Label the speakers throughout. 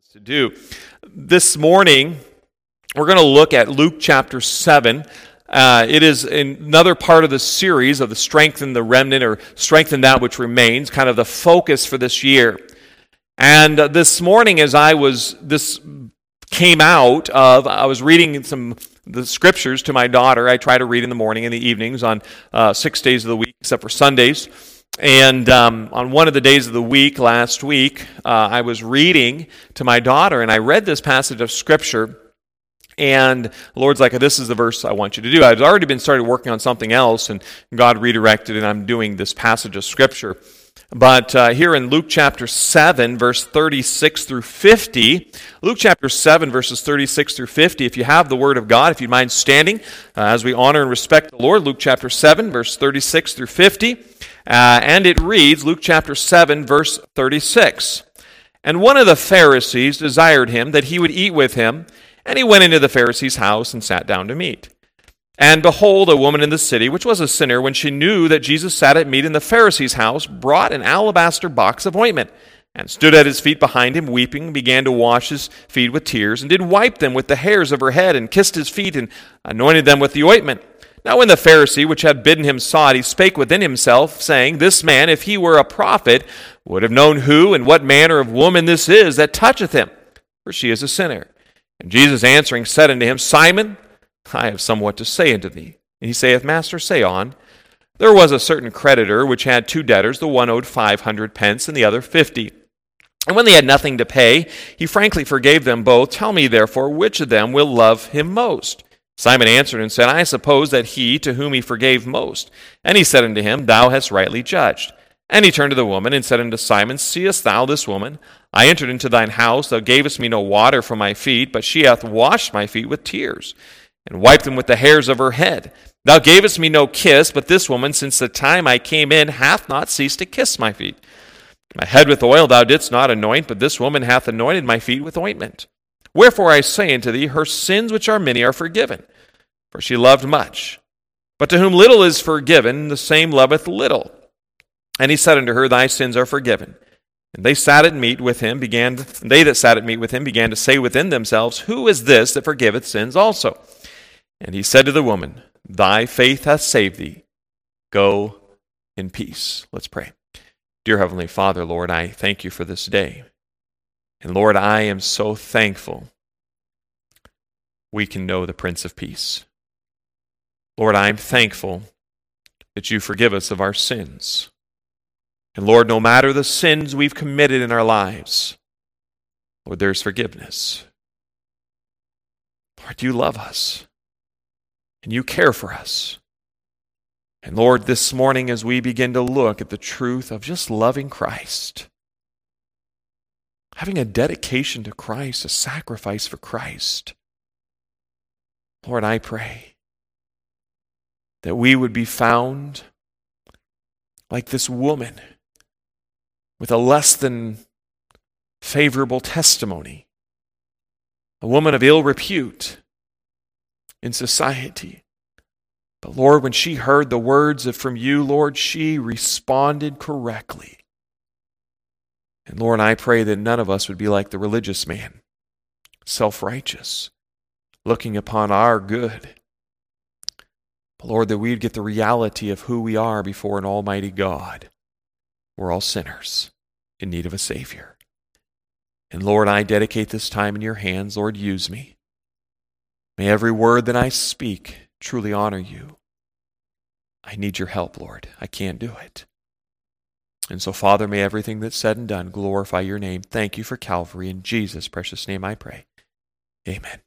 Speaker 1: To do. This morning, we're going to look at Luke chapter 7. It is another part of the series of the Strengthen the Remnant, or Strengthen That Which Remains, kind of the focus for this year. And this morning, as I was reading the scriptures to my daughter. I try to read in the morning and the evenings on 6 days of the week, except for Sundays. And on one of the days of the week, last week, I was reading to my daughter, and I read this passage of Scripture, and the Lord's like, this is the verse I want you to do. I'd already been started working on something else, and God redirected, and I'm doing this passage of Scripture. But here in Luke chapter 7, verse 36 through 50, Luke chapter 7, verses 36 through 50, if you have the Word of God, if you'd mind standing as we honor and respect the Lord, Luke chapter 7, verse 36 through 50, and it reads, Luke chapter 7, verse 36, "And one of the Pharisees desired him that he would eat with him, and he went into the Pharisee's house and sat down to meat. And behold, a woman in the city, which was a sinner, when she knew that Jesus sat at meat in the Pharisee's house, brought an alabaster box of ointment, and stood at his feet behind him, weeping, and began to wash his feet with tears, and did wipe them with the hairs of her head, and kissed his feet, and anointed them with the ointment. Now when the Pharisee, which had bidden him, saw it, he spake within himself, saying, This man, if he were a prophet, would have known who and what manner of woman this is that toucheth him, for she is a sinner. And Jesus answering said unto him, Simon, I have somewhat to say unto thee. And he saith, Master, say on. There was a certain creditor which had 2 debtors, the one owed 500 pence, and the other 50. And when they had nothing to pay, he frankly forgave them both. Tell me therefore, which of them will love him most? Simon answered and said, I suppose that he to whom he forgave most. And he said unto him, Thou hast rightly judged. And he turned to the woman and said unto Simon, Seest thou this woman? I entered into thine house, thou gavest me no water for my feet, but she hath washed my feet with tears, and wiped them with the hairs of her head. Thou gavest me no kiss, but this woman, since the time I came in, hath not ceased to kiss my feet. My head with oil thou didst not anoint, but this woman hath anointed my feet with ointment. Wherefore I say unto thee, her sins which are many are forgiven, for she loved much. But to whom little is forgiven, the same loveth little. And he said unto her, Thy sins are forgiven. And they that sat at meat with him began to say within themselves, Who is this that forgiveth sins also? And he said to the woman, Thy faith hath saved thee. Go in peace. Let's pray. Dear Heavenly Father, Lord, I thank you for this day. And Lord, I am so thankful we can know the Prince of Peace. Lord, I am thankful that you forgive us of our sins. And Lord, no matter the sins we've committed in our lives, Lord, there's forgiveness. Lord, you love us. And you care for us. And Lord, this morning as we begin to look at the truth of just loving Christ, having a dedication to Christ, a sacrifice for Christ, Lord, I pray that we would be found like this woman with a less than favorable testimony, a woman of ill repute in society. But Lord, when she heard the words from you, Lord, she responded correctly. And Lord, I pray that none of us would be like the religious man, self-righteous, looking upon our good. But Lord, that we'd get the reality of who we are before an almighty God. We're all sinners in need of a Savior. And Lord, I dedicate this time in your hands. Lord, use me. May every word that I speak truly honor you. I need your help, Lord. I can't do it. And so, Father, may everything that's said and done glorify your name. Thank you for Calvary. In Jesus' precious name I pray. Amen.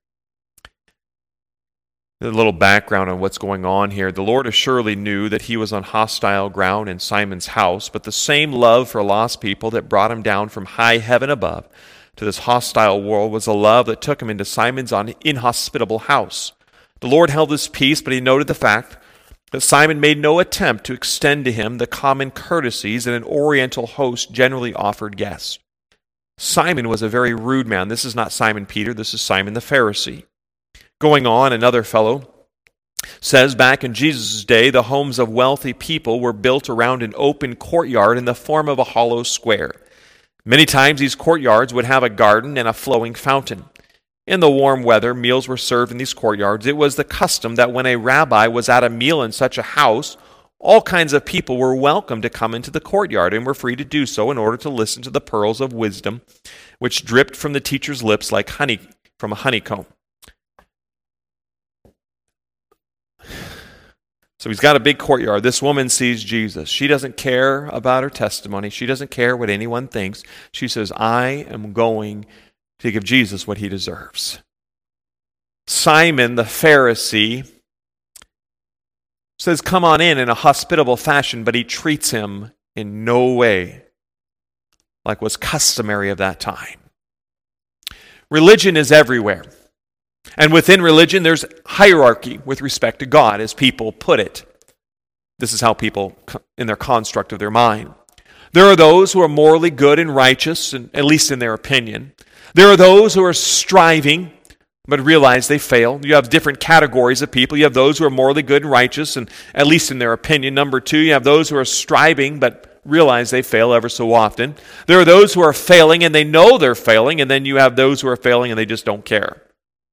Speaker 1: A little background on what's going on here. The Lord assuredly knew that he was on hostile ground in Simon's house, but the same love for lost people that brought him down from high heaven above to this hostile world was a love that took him into Simon's inhospitable house. The Lord held his peace, but he noted the fact that Simon made no attempt to extend to him the common courtesies that an oriental host generally offered guests. Simon was a very rude man. This is not Simon Peter, this is Simon the Pharisee. Going on, another fellow says back in Jesus' day, the homes of wealthy people were built around an open courtyard in the form of a hollow square. Many times these courtyards would have a garden and a flowing fountain. In the warm weather, meals were served in these courtyards. It was the custom that when a rabbi was at a meal in such a house, all kinds of people were welcome to come into the courtyard and were free to do so in order to listen to the pearls of wisdom which dripped from the teacher's lips like honey from a honeycomb. So he's got a big courtyard. This woman sees Jesus. She doesn't care about her testimony. She doesn't care what anyone thinks. She says, I am going to give Jesus what he deserves. Simon the Pharisee says, come on in a hospitable fashion, but he treats him in no way like was customary of that time. Religion is everywhere. And within religion, there's hierarchy with respect to God, as people put it. This is how people, in their construct of their mind. There are those who are morally good and righteous, and at least in their opinion. There are those who are striving, but realize they fail. You have different categories of people. You have those who are morally good and righteous, and at least in their opinion. Number two, you have those who are striving, but realize they fail ever so often. There are those who are failing, and they know they're failing, and then you have those who are failing, and they just don't care.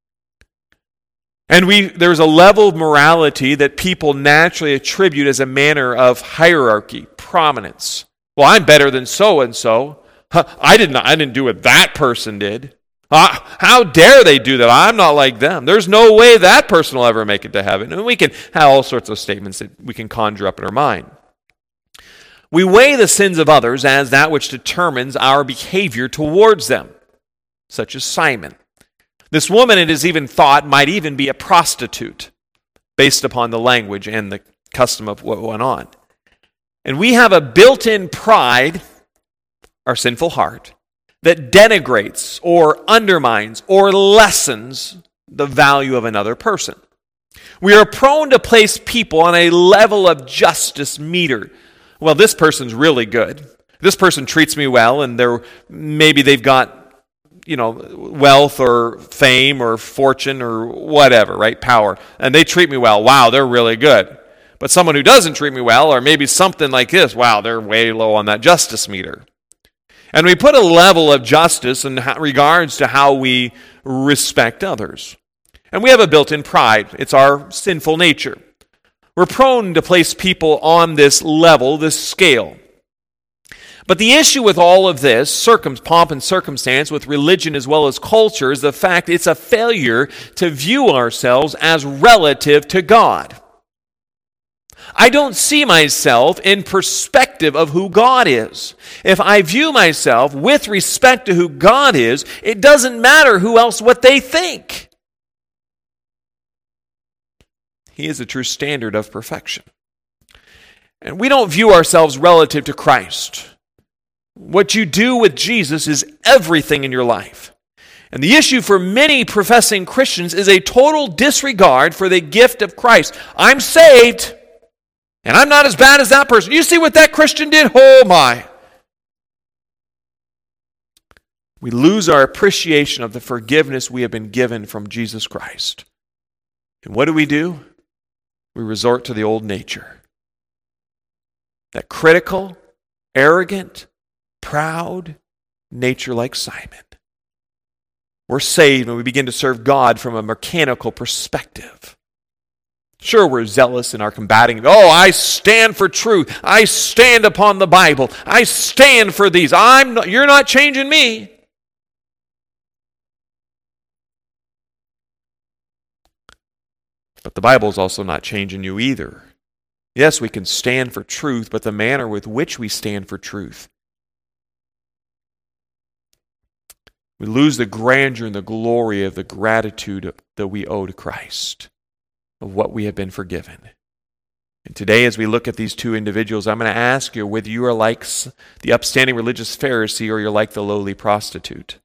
Speaker 1: And there's a level of morality that people naturally attribute as a manner of hierarchy, prominence. Well, I'm better than so-and-so. I didn't do what that person did. How dare they do that? I'm not like them. There's no way that person will ever make it to heaven. And we can have all sorts of statements that we can conjure up in our mind. We weigh the sins of others as that which determines our behavior towards them, such as Simon. This woman, it is even thought, might even be a prostitute, based upon the language and the custom of what went on. And we have a built-in pride, our sinful heart, that denigrates or undermines or lessens the value of another person. We are prone to place people on a level of justice meter. Well, this person's really good. This person treats me well, and maybe they've got wealth or fame or fortune or whatever, right? Power. And they treat me well. Wow, they're really good. But someone who doesn't treat me well, or maybe something like this, wow, they're way low on that justice meter. And we put a level of justice in regards to how we respect others. And we have a built-in pride. It's our sinful nature. We're prone to place people on this level, this scale. But the issue with all of this, pomp and circumstance, with religion as well as culture, is the fact it's a failure to view ourselves as relative to God. I don't see myself in perspective of who God is. If I view myself with respect to who God is, it doesn't matter what they think. He is a true standard of perfection. And we don't view ourselves relative to Christ. What you do with Jesus is everything in your life. And the issue for many professing Christians is a total disregard for the gift of Christ. I'm saved, and I'm not as bad as that person. You see what that Christian did? Oh my. We lose our appreciation of the forgiveness we have been given from Jesus Christ. And what do? We resort to the old nature. That critical, arrogant, proud nature like Simon. We're saved when we begin to serve God from a mechanical perspective. Sure, we're zealous in our combating. Oh, I stand for truth. I stand upon the Bible. I stand for these. You're not changing me. But the Bible is also not changing you either. Yes, we can stand for truth, but the manner with which we stand for truth. We lose the grandeur and the glory of the gratitude that we owe to Christ, of what we have been forgiven. And today, as we look at these two individuals, I'm going to ask you whether you are like the upstanding religious Pharisee or you're like the lowly prostitute.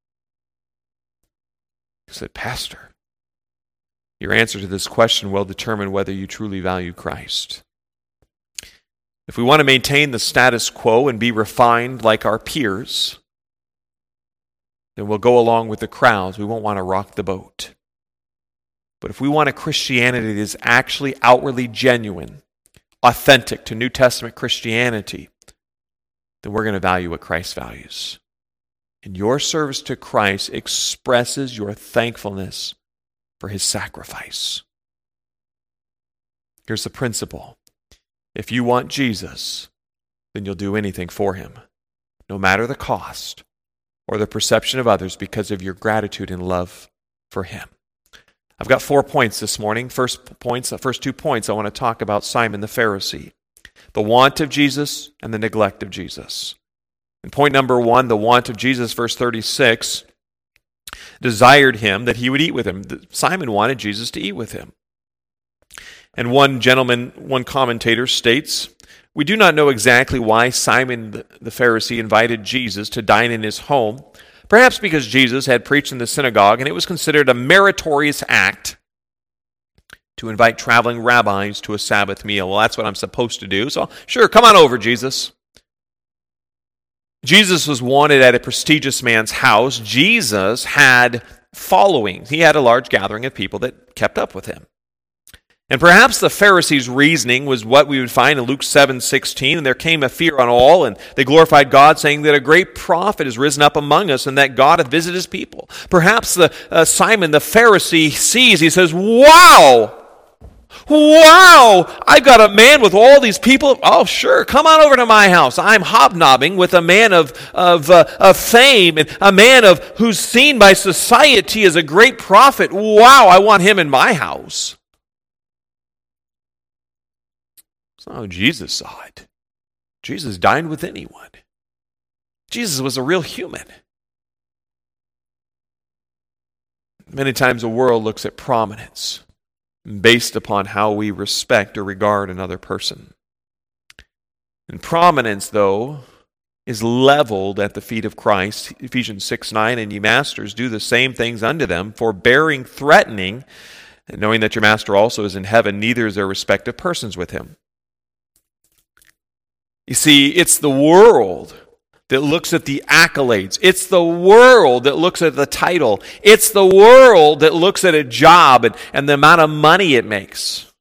Speaker 1: You said, Pastor, your answer to this question will determine whether you truly value Christ. If we want to maintain the status quo and be refined like our peers, then we'll go along with the crowds. We won't want to rock the boat. But if we want a Christianity that is actually outwardly genuine, authentic to New Testament Christianity, then we're going to value what Christ values. And your service to Christ expresses your thankfulness for his sacrifice. Here's the principle. If you want Jesus, then you'll do anything for him, no matter the cost or the perception of others, because of your gratitude and love for him. I've got 4 points this morning. First 2 points, I want to talk about Simon the Pharisee. The want of Jesus and the neglect of Jesus. And point number 1, the want of Jesus, verse 36, desired him that he would eat with him. Simon wanted Jesus to eat with him. And one commentator states, we do not know exactly why Simon the Pharisee invited Jesus to dine in his home, perhaps because Jesus had preached in the synagogue and it was considered a meritorious act to invite traveling rabbis to a Sabbath meal. Well, that's what I'm supposed to do, so sure, come on over, Jesus. Jesus was wanted at a prestigious man's house. Jesus had following. He had a large gathering of people that kept up with him. And perhaps the Pharisees' reasoning was what we would find in Luke 7:16, and there came a fear on all, and they glorified God, saying that a great prophet has risen up among us, and that God hath visited his people. Perhaps Simon the Pharisee sees, he says, wow, I've got a man with all these people. Oh, sure, come on over to my house. I'm hobnobbing with a man of fame, and a man who's seen by society as a great prophet. Wow, I want him in my house. That's not how Jesus saw it. Jesus dined with anyone. Jesus was a real human. Many times the world looks at prominence based upon how we respect or regard another person. And prominence, though, is leveled at the feet of Christ. Ephesians 6:9, and ye masters, do the same things unto them, forbearing, threatening, and knowing that your master also is in heaven, neither is there respect of persons with him. You see, it's the world that looks at the accolades. It's the world that looks at the title. It's the world that looks at a job and the amount of money it makes.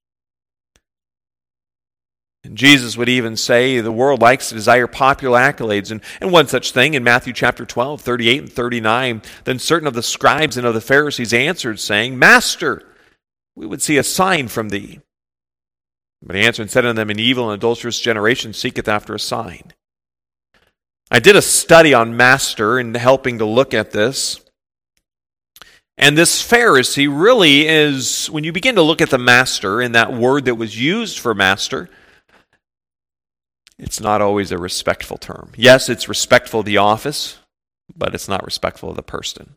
Speaker 1: And Jesus would even say the world likes to desire popular accolades. And one such thing in Matthew chapter 12, 38 and 39, then certain of the scribes and of the Pharisees answered, saying, Master, we would see a sign from thee. But he answered and said unto them, an evil and adulterous generation seeketh after a sign. I did a study on master and helping to look at this. And this Pharisee really is, when you begin to look at the master and that word that was used for master, it's not always a respectful term. Yes, it's respectful of the office, but it's not respectful of the person.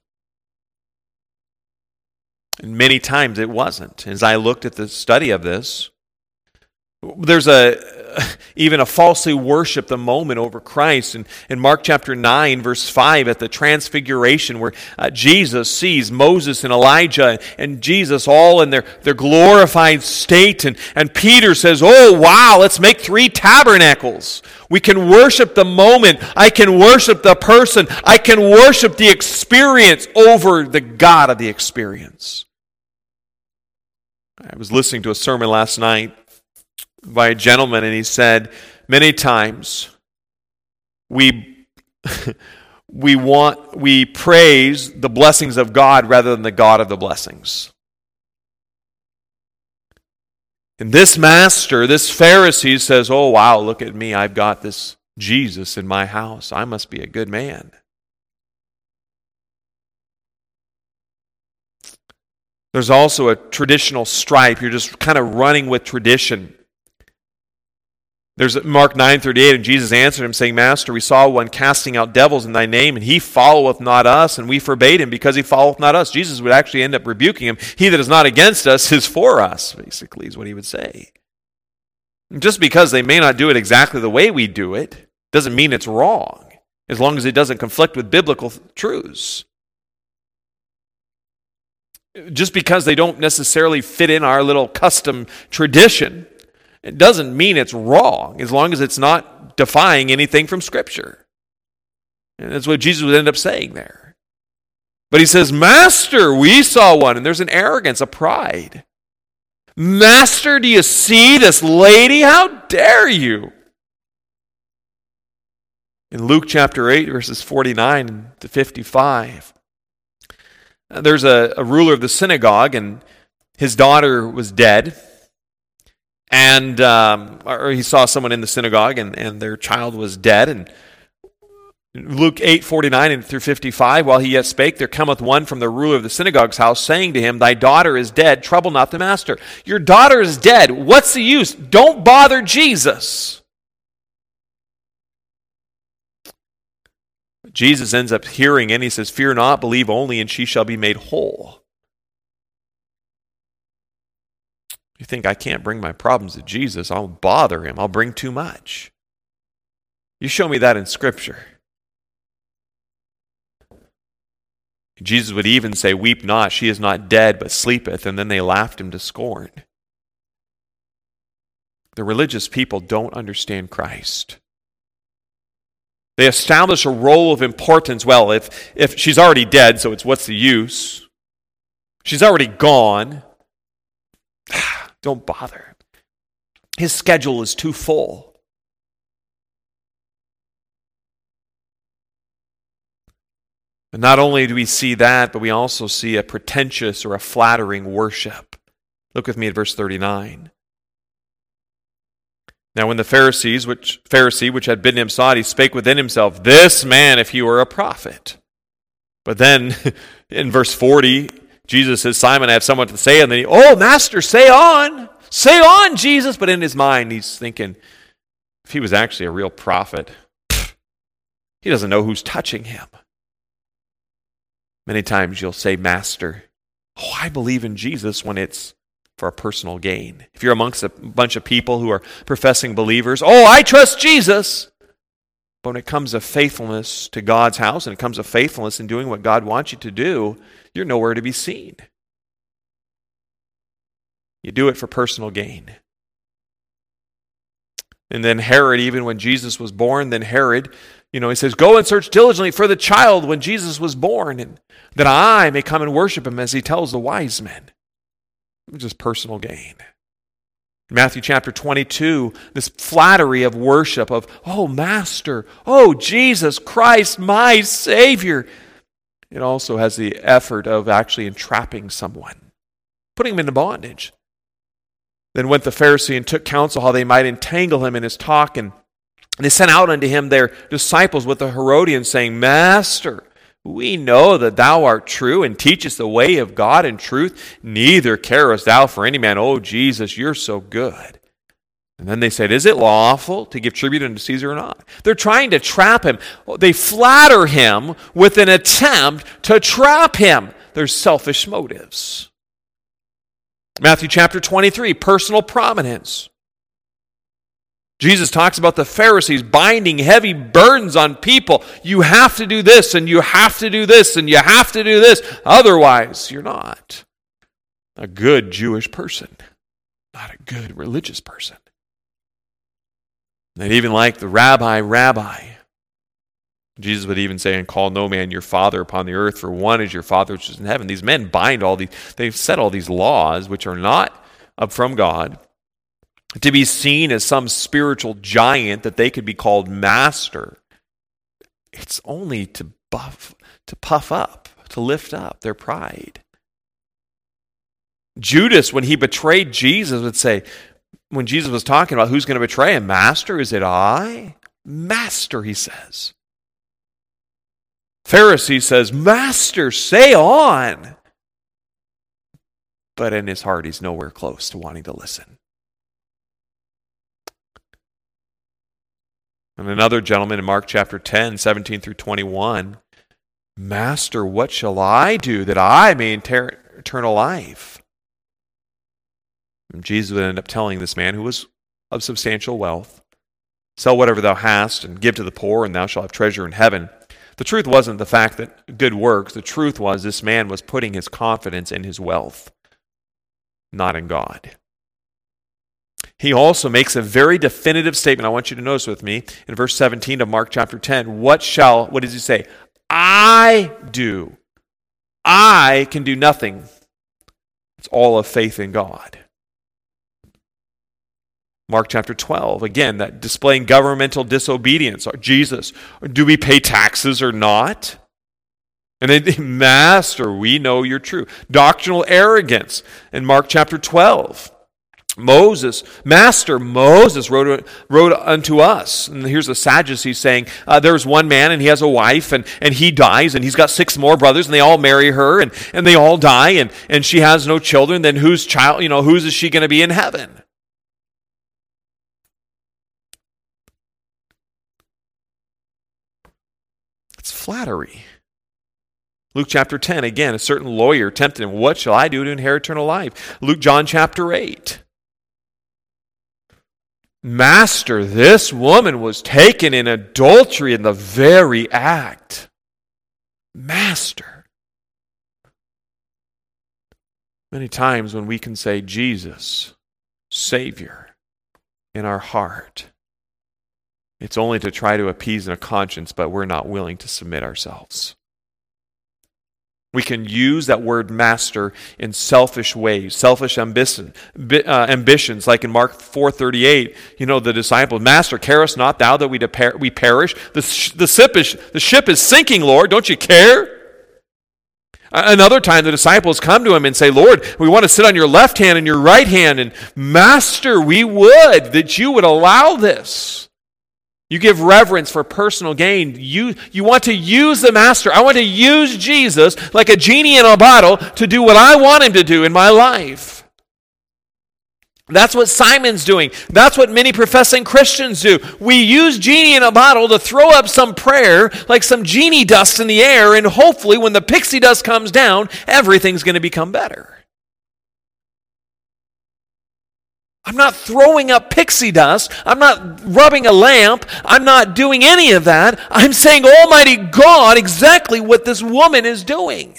Speaker 1: And many times it wasn't. As I looked at the study of this, there's even a falsely worship the moment over Christ. In Mark chapter 9, verse 5, at the transfiguration where Jesus sees Moses and Elijah and Jesus all in their glorified state. And Peter says, oh, wow, let's make 3 tabernacles. We can worship the moment. I can worship the person. I can worship the experience over the God of the experience. I was listening to a sermon last night by a gentleman, and he said, many times we praise the blessings of God rather than the God of the blessings. And this master, this Pharisee says, oh wow, look at me, I've got this Jesus in my house. I must be a good man. There's also a traditional stripe. You're just kind of running with tradition. There's Mark 9:38, and Jesus answered him, saying, Master, we saw one casting out devils in thy name, and he followeth not us, and we forbade him because he followeth not us. Jesus would actually end up rebuking him. He that is not against us is for us, basically, is what he would say. And just because they may not do it exactly the way we do it, doesn't mean it's wrong, as long as it doesn't conflict with biblical truths. Just because they don't necessarily fit in our little custom tradition, it doesn't mean it's wrong, as long as it's not defying anything from Scripture. And that's what Jesus would end up saying there. But he says, Master, we saw one. And there's an arrogance, a pride. Master, do you see this lady? How dare you? In Luke chapter 8, verses 49 to 55, there's a ruler of the synagogue, and his daughter was dead. And or he saw someone in the synagogue, and their child was dead. And Luke 8:49 through 55, while he yet spake, there cometh one from the ruler of the synagogue's house, saying to him, Thy daughter is dead, trouble not the master. Your daughter is dead. What's the use? Don't bother Jesus. Jesus ends up hearing, and he says, Fear not, believe only, and she shall be made whole. You think, I can't bring my problems to Jesus. I'll bother him. I'll bring too much. You show me that in Scripture. Jesus would even say, Weep not, she is not dead, but sleepeth. And then they laughed him to scorn. The religious people don't understand Christ. They establish a role of importance. Well, if she's already dead, so it's what's the use? She's already gone. Don't bother. His schedule is too full. And not only do we see that, but we also see a pretentious or a flattering worship. Look with me at verse 39. Now when the Pharisee which had bidden him saw it, he spake within himself, This man, if he were a prophet. But then in verse 40, Jesus says, Simon, I have somewhat to say. And then Master, say on. Say on, Jesus. But in his mind, he's thinking, if he was actually a real prophet, he doesn't know who's touching him. Many times you'll say, Master, I believe in Jesus when it's for a personal gain. If you're amongst a bunch of people who are professing believers, I trust Jesus. But when it comes to faithfulness to God's house and it comes to faithfulness in doing what God wants you to do, you're nowhere to be seen. You do it for personal gain. And then Herod, even when Jesus was born, then Herod, he says, Go and search diligently for the child when Jesus was born, and that I may come and worship him, as he tells the wise men. Just personal gain. In Matthew chapter 22, this flattery of worship of, Master, Jesus Christ, my Savior. It also has the effort of actually entrapping someone, putting him into bondage. Then went the Pharisee and took counsel how they might entangle him in his talk, and they sent out unto him their disciples with the Herodians, saying, Master, we know that thou art true and teachest the way of God in truth. Neither carest thou for any man. Jesus, you're so good. And then they said, Is it lawful to give tribute unto Caesar or not? They're trying to trap him. They flatter him with an attempt to trap him. There's selfish motives. Matthew chapter 23, personal prominence. Jesus talks about the Pharisees binding heavy burdens on people. You have to do this, and you have to do this, and you have to do this. Otherwise, you're not a good Jewish person, not a good religious person. They'd even like the rabbi. Jesus would even say, And call no man your father upon the earth, for one is your Father which is in heaven. These men they've set all these laws which are not up from God, to be seen as some spiritual giant that they could be called master. It's only to puff up, to lift up their pride. Judas, when he betrayed Jesus, would say, when Jesus was talking about who's going to betray him, Master, is it I? Master, he says. Pharisee says, Master, say on. But in his heart, he's nowhere close to wanting to listen. And another gentleman in Mark chapter 10, 17 through 21, Master, what shall I do that I may inherit eternal life? And Jesus would end up telling this man, who was of substantial wealth, Sell whatever thou hast and give to the poor, and thou shalt have treasure in heaven. The truth wasn't the fact that good works. The truth was this man was putting his confidence in his wealth, not in God. He also makes a very definitive statement. I want you to notice with me in verse 17 of Mark chapter 10. What does he say? I do. I can do nothing. It's all of faith in God. Mark chapter 12, again, that displaying governmental disobedience. Jesus, do we pay taxes or not? And they, Master, we know you're true. Doctrinal arrogance in Mark chapter 12. Master Moses wrote unto us. And here's the Sadducees saying, there's one man and he has a wife and he dies and he's got 6 more brothers and they all marry her and they all die and she has no children. Then whose is she going to be in heaven? It's flattery. Luke chapter 10, again, a certain lawyer tempted him, what shall I do to inherit eternal life? John chapter 8. Master, this woman was taken in adultery in the very act. Master. Many times when we can say Jesus, Savior, in our heart, it's only to try to appease a conscience, but we're not willing to submit ourselves. We can use that word master in selfish ways, selfish ambitions, like in Mark 4:38. The disciples, Master, carest not thou that we perish? The ship is sinking, Lord. Don't you care? Another time, the disciples come to him and say, Lord, we want to sit on your left hand and your right hand. And Master, we would that you would allow this. You give reverence for personal gain. You want to use the Master. I want to use Jesus like a genie in a bottle to do what I want him to do in my life. That's what Simon's doing. That's what many professing Christians do. We use genie in a bottle to throw up some prayer like some genie dust in the air, and hopefully when the pixie dust comes down, everything's going to become better. I'm not throwing up pixie dust. I'm not rubbing a lamp. I'm not doing any of that. I'm saying, Almighty God, exactly what this woman is doing.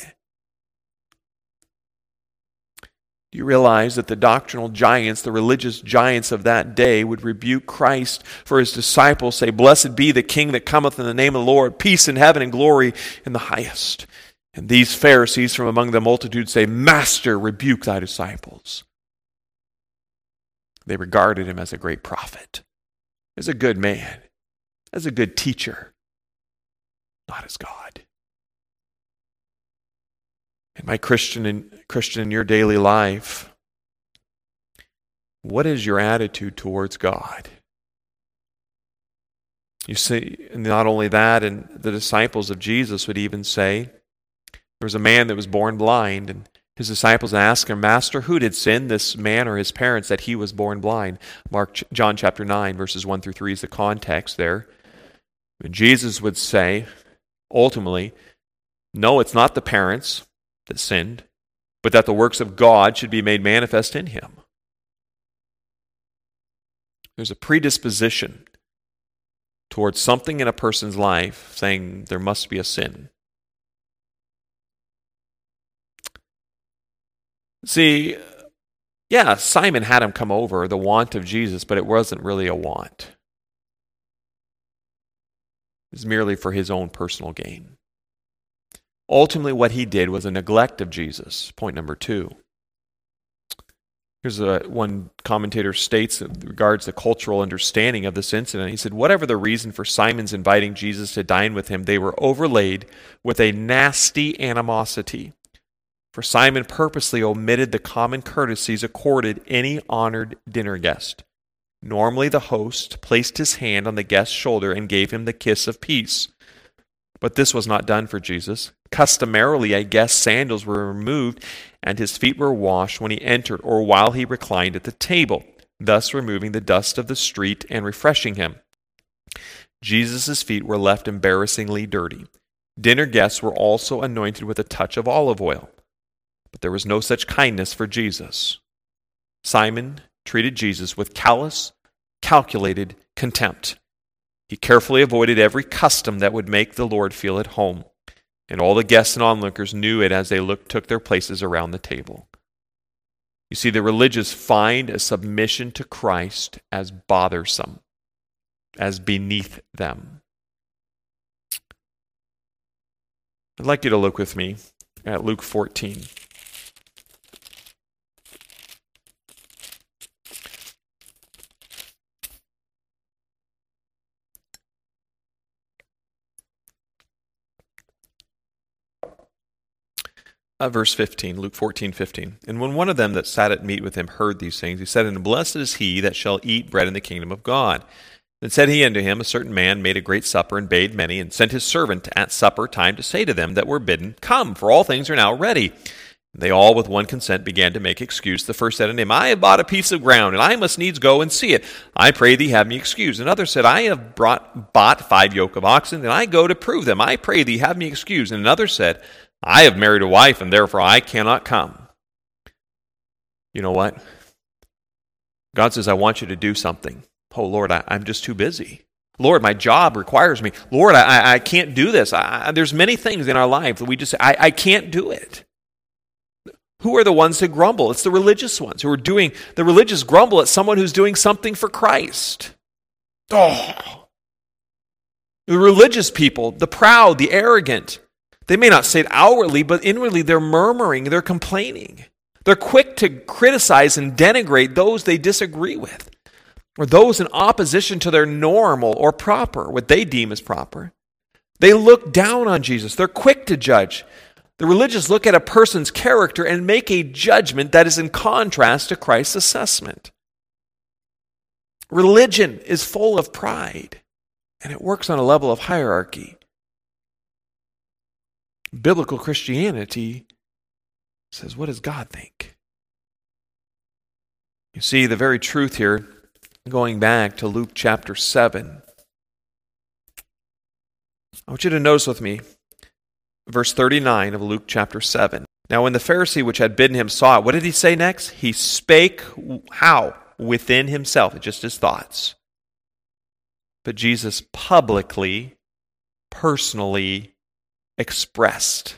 Speaker 1: Do you realize that the doctrinal giants, the religious giants of that day, would rebuke Christ for his disciples, say, Blessed be the King that cometh in the name of the Lord, peace in heaven and glory in the highest. And these Pharisees from among the multitude say, Master, rebuke thy disciples. They regarded him as a great prophet, as a good man, as a good teacher, not as God. And my Christian in your daily life, what is your attitude towards God? You see, and not only that, and the disciples of Jesus would even say, there was a man that was born blind, and his disciples asked him, Master, who did sin, this man or his parents, that he was born blind? John chapter 9, verses 1 through 3 is the context there. And Jesus would say, ultimately, no, it's not the parents that sinned, but that the works of God should be made manifest in him. There's a predisposition towards something in a person's life saying there must be a sin. See, yeah, Simon had him come over, the want of Jesus, but it wasn't really a want. It was merely for his own personal gain. Ultimately, what he did was a neglect of Jesus. Point number 2. Here's one commentator states that regards the cultural understanding of this incident. He said, whatever the reason for Simon's inviting Jesus to dine with him, they were overlaid with a nasty animosity. For Simon purposely omitted the common courtesies accorded any honored dinner guest. Normally the host placed his hand on the guest's shoulder and gave him the kiss of peace. But this was not done for Jesus. Customarily, a guest's sandals were removed and his feet were washed when he entered or while he reclined at the table, thus removing the dust of the street and refreshing him. Jesus' feet were left embarrassingly dirty. Dinner guests were also anointed with a touch of olive oil. But there was no such kindness for Jesus. Simon treated Jesus with callous, calculated contempt. He carefully avoided every custom that would make the Lord feel at home, and all the guests and onlookers knew it as they took their places around the table. You see, the religious find a submission to Christ as bothersome, as beneath them. I'd like you to look with me at Luke 14. verse 15, Luke 14:15. And when one of them that sat at meat with him heard these things, he said, And blessed is he that shall eat bread in the kingdom of God. Then said he unto him, A certain man made a great supper, and bade many, and sent his servant at supper time to say to them that were bidden, Come, for all things are now ready. And they all with one consent began to make excuse. The first said unto him, I have bought a piece of ground, and I must needs go and see it. I pray thee, have me excused. Another said, I have bought 5 yoke of oxen, and I go to prove them. I pray thee, have me excused. And another said, I have married a wife, and therefore I cannot come. You know what? God says, I want you to do something. Oh, Lord, I'm just too busy. Lord, my job requires me. Lord, I can't do this. There's many things in our life that we just say, I can't do it. Who are the ones that grumble? It's the religious ones who are doing, the religious grumble at someone who's doing something for Christ. Oh. The religious people, the proud, the arrogant, they may not say it outwardly, but inwardly they're murmuring, they're complaining. They're quick to criticize and denigrate those they disagree with, or those in opposition to their normal or proper, what they deem as proper. They look down on Jesus. They're quick to judge. The religious look at a person's character and make a judgment that is in contrast to Christ's assessment. Religion is full of pride, and it works on a level of hierarchy. Biblical Christianity says, what does God think? You see, the very truth here, going back to Luke chapter 7. I want you to notice with me, verse 39 of Luke chapter 7. Now when the Pharisee which had bidden him saw it, what did he say next? He spake, how? Within himself, just his thoughts. But Jesus publicly, personally expressed.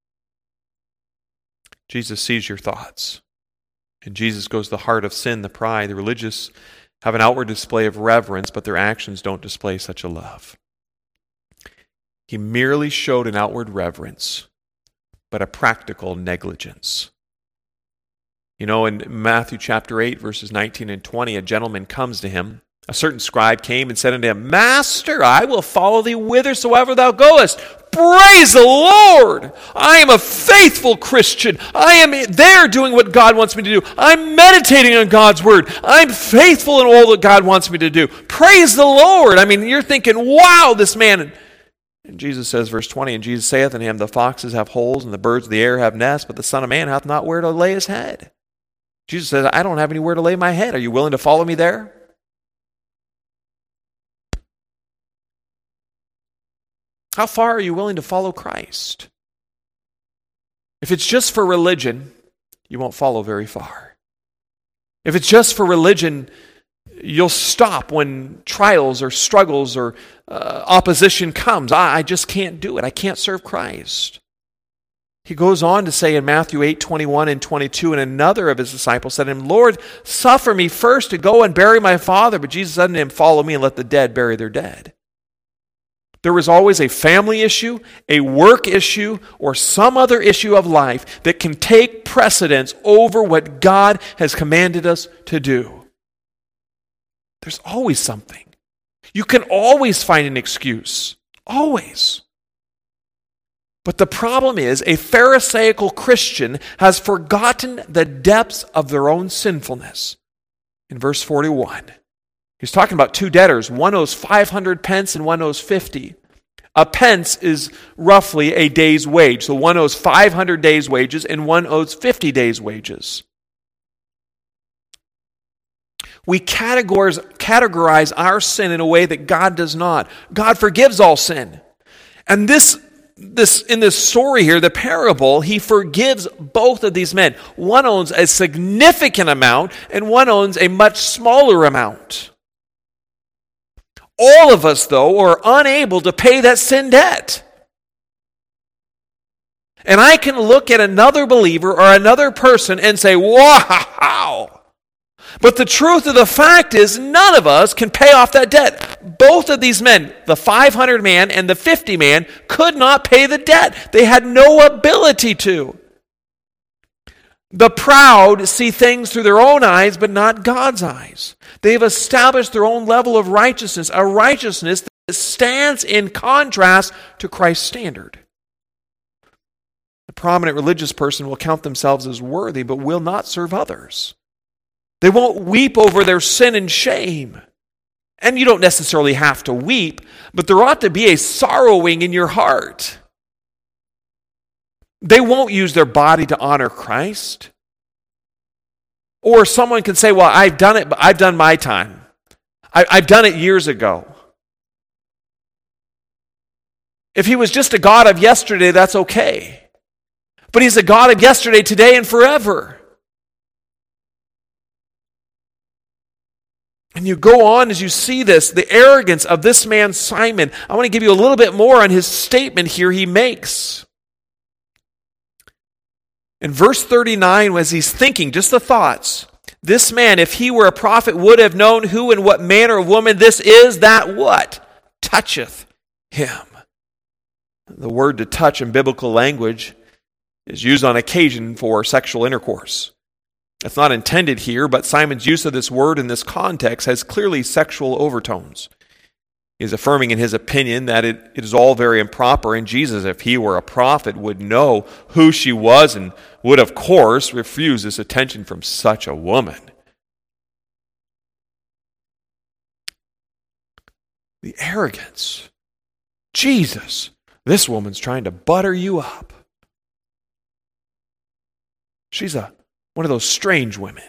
Speaker 1: Jesus sees your thoughts. And Jesus goes to the heart of sin, the pride. The religious have an outward display of reverence, but their actions don't display such a love. He merely showed an outward reverence, but a practical negligence. You know, in Matthew chapter 8, verses 19 and 20, a gentleman comes to him. A certain scribe came and said unto him, Master, I will follow thee whithersoever thou goest. Praise the Lord! I am a faithful Christian. I am there doing what God wants me to do. I'm meditating on God's word. I'm faithful in all that God wants me to do. Praise the Lord! I mean, you're thinking, wow, this man. And Jesus says, verse 20, And Jesus saith unto him, The foxes have holes, and the birds of the air have nests, but the Son of Man hath not where to lay his head. Jesus says, I don't have anywhere to lay my head. Are you willing to follow me there? How far are you willing to follow Christ? If it's just for religion, you won't follow very far. If it's just for religion, you'll stop when trials or struggles or opposition comes. I just can't do it. I can't serve Christ. He goes on to say in Matthew 8:21 and 22, and another of his disciples said to him, Lord, suffer me first to go and bury my father. But Jesus said to him, Follow me and let the dead bury their dead. There is always a family issue, a work issue, or some other issue of life that can take precedence over what God has commanded us to do. There's always something. You can always find an excuse. Always. But the problem is, a Pharisaical Christian has forgotten the depths of their own sinfulness. In verse 41, he's talking about 2 debtors. One owes 500 pence and one owes 50. A pence is roughly a day's wage. So one owes 500 days' wages and one owes 50 days' wages. We categorize our sin in a way that God does not. God forgives all sin. And this in this story here, the parable, he forgives both of these men. One owns a significant amount and one owns a much smaller amount. All of us, though, are unable to pay that sin debt. And I can look at another believer or another person and say, wow! But the truth of the fact is, none of us can pay off that debt. Both of these men, the 500 man and the 50 man, could not pay the debt. They had no ability to. The proud see things through their own eyes, but not God's eyes. They've established their own level of righteousness, a righteousness that stands in contrast to Christ's standard. A prominent religious person will count themselves as worthy, but will not serve others. They won't weep over their sin and shame. And you don't necessarily have to weep, but there ought to be a sorrowing in your heart. They won't use their body to honor Christ. Or someone can say, well, I've done it, but I've done my time. I've done it years ago. If he was just a God of yesterday, that's okay. But he's a God of yesterday, today, and forever. And you go on as you see this, the arrogance of this man Simon. I want to give you a little bit more on his statement here he makes. In verse 39, as he's thinking, just the thoughts, this man, if he were a prophet, would have known who and what manner of woman this is that what? Toucheth him. The word to touch in biblical language is used on occasion for sexual intercourse. It's not intended here, but Simon's use of this word in this context has clearly sexual overtones. He's affirming in his opinion that it is all very improper, and Jesus, if he were a prophet, would know who she was and would, of course, refuse this attention from such a woman. The arrogance. Jesus, this woman's trying to butter you up. She's one of those strange women.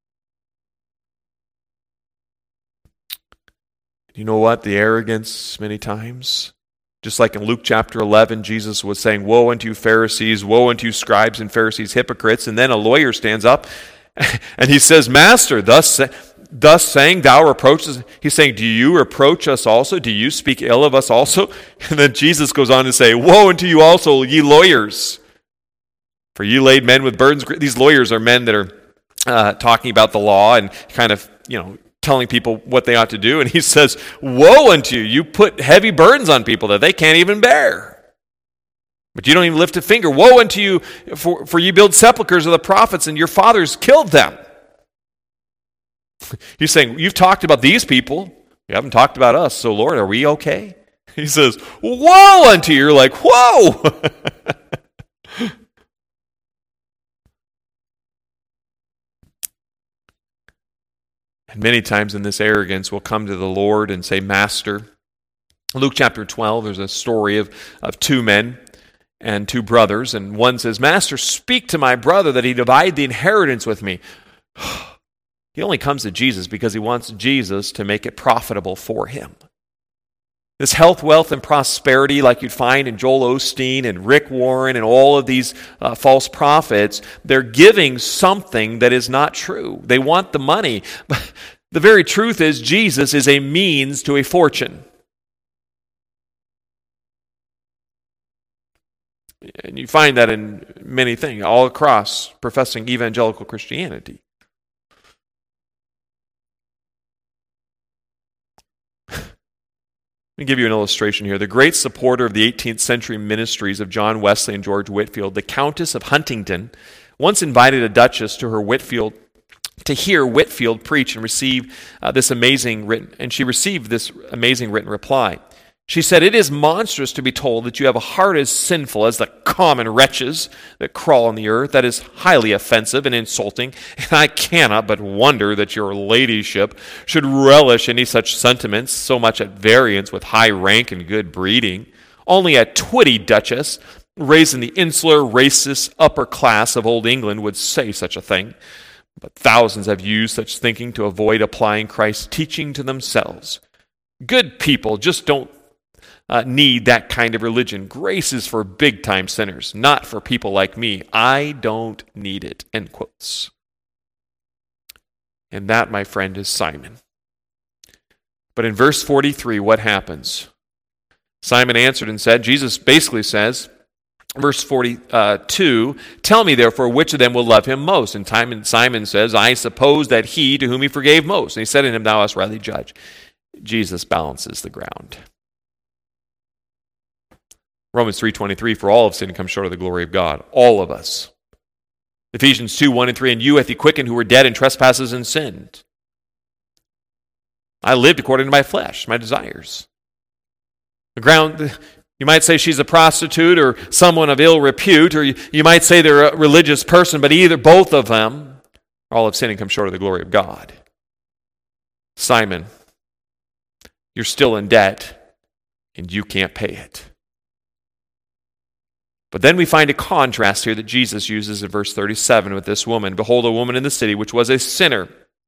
Speaker 1: You know what? The arrogance, many times, just like in Luke chapter 11, Jesus was saying, woe unto you Pharisees, woe unto you scribes and Pharisees, hypocrites. And then a lawyer stands up and he says, Master, thus saying, thou reproachest. He's saying, do you reproach us also? Do you speak ill of us also? And then Jesus goes on to say, woe unto you also, ye lawyers. For you laid men with burdens. These lawyers are men that are talking about the law and kind of, telling people what they ought to do. And he says, woe unto you. You put heavy burdens on people that they can't even bear. But you don't even lift a finger. Woe unto you, for you build sepulchres of the prophets, and your fathers killed them. He's saying, you've talked about these people. You haven't talked about us. So, Lord, are we okay? He says, woe unto you. You're like, whoa. And many times in this arrogance, we'll come to the Lord and say, Master. Luke chapter 12, there's a story of two men and two brothers. And one says, Master, speak to my brother that he divide the inheritance with me. He only comes to Jesus because he wants Jesus to make it profitable for him. This health, wealth, and prosperity, like you'd find in Joel Osteen and Rick Warren and all of these false prophets, they're giving something that is not true. They want the money. But the very truth is Jesus is a means to a fortune. And you find that in many things, all across professing evangelical Christianity. Let me give you an illustration here. The great supporter of the 18th century ministries of John Wesley and George Whitefield, the Countess of Huntingdon, once invited a duchess to her Whitefield to hear Whitefield preach and receive this amazing written reply. She said, it is monstrous to be told that you have a heart as sinful as the common wretches that crawl on the earth. That is highly offensive and insulting, and I cannot but wonder that your ladyship should relish any such sentiments, so much at variance with high rank and good breeding. Only a twitty duchess, raised in the insular, racist upper class of old England, would say such a thing. But thousands have used such thinking to avoid applying Christ's teaching to themselves. Good people just don't need that kind of religion. Grace is for big-time sinners, not for people like me. I don't need it, end quotes. And that, my friend, is Simon. But in verse 43, what happens? Simon answered and said, Jesus basically says, verse 42, tell me therefore which of them will love him most. And Simon says, I suppose that he to whom he forgave most. And he said to him, thou hast rightly judged. Jesus balances the ground. Romans 3:23, for all have sinned and come short of the glory of God. All of us. Ephesians 2:1-3, and you hath he quickened who were dead in trespasses and sinned. I lived according to my flesh, my desires. The ground, You might say she's a prostitute or someone of ill repute, or you might say they're a religious person, but either both of them, all have sinned and come short of the glory of God. Simon, you're still in debt, and you can't pay it. But then we find a contrast here that Jesus uses in verse 37 with this woman. Behold, a woman in the city which was a sinner.